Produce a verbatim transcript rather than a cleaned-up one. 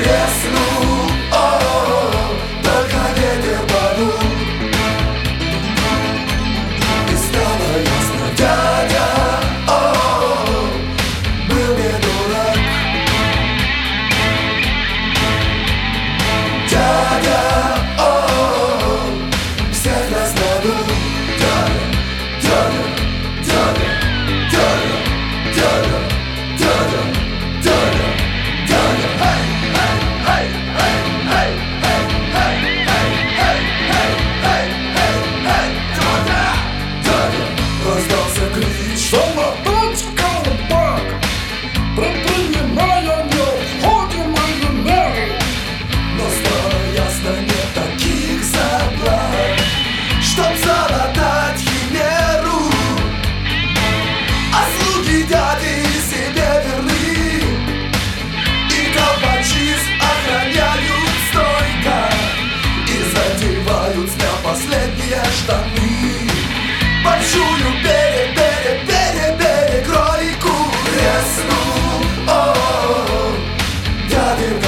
треснул, о-о-о, только ветер подул, и стало ясно, дядя, о-о-о, был не дурак. Дядя, о-о-о, всех нас надул. Дядя, дядя, дядя, дядя, дядя, дядя, дядя, дядя. Эй, эй, эй, эй, эй, эй, эй, эй, эй, эй, эй, эй, дядя, дядя. Раздался клич: Солодать колпак, предпринимая необходимые меры. но стало ясно, нет таких заплат, чтоб залатать химеру. А слуги дяди себе верны, и колпачист охраняют стойко, и задевают с меня последние штаны. Большую пере-пере-пере-перекройку треснул, о-о-о, дяди